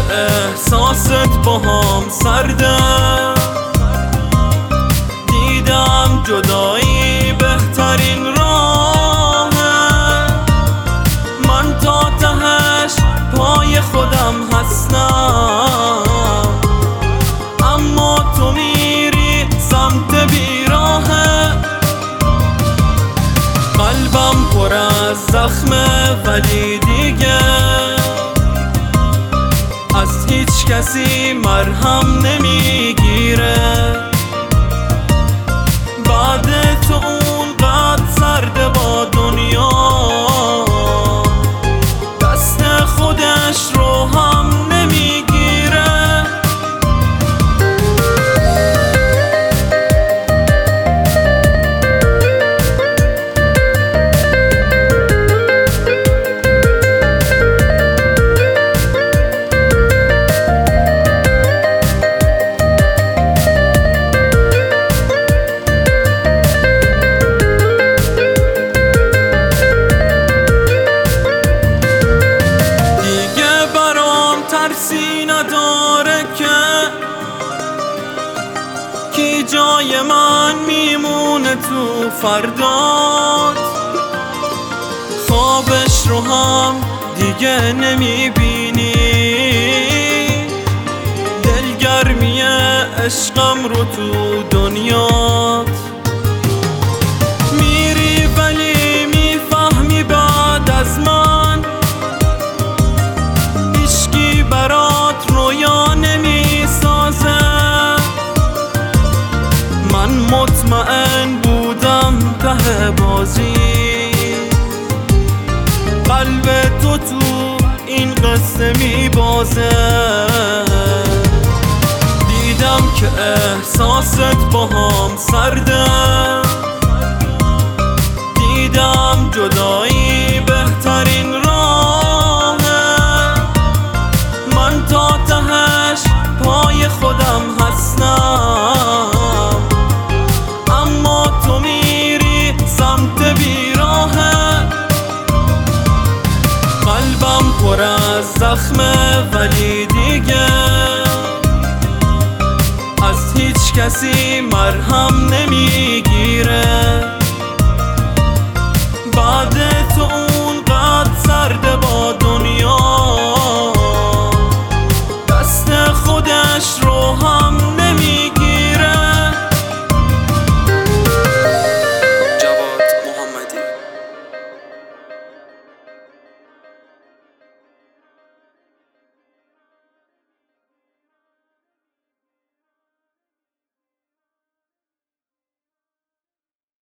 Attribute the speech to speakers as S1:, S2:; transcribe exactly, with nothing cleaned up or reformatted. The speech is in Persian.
S1: که احساست با هم سرده، دیدم جدایی بهترین راهه. من تا تهش پای خودم هستم، اما تو میری سمت بیراهه. قلبم پر از زخمه ولی دیگه از هیچ کسی مرهم نمیگیره. بعد تو اونقدر سرده با دنیا، دست خودش رو هم نمیگیره. ترسی نداره که کی جای من میمونه تو فردات. خوابش رو هم دیگه نمیبینی، دلگرمی عشقم رو تو دنیات. میری ولی میفهمی بعد از من برات رویا نمی سازه. من مطمئن بودم ته بازی قلب تو تو این قصه می بازه. دیدم که احساست با هم سرده، دیدم جدایی بهترین تا تهش پای خودم هستم، اما تو میری سمت بیراهه. قلبم پر از زخمه ولی دیگه از هیچ کسی مرهم نمیگیره. بعد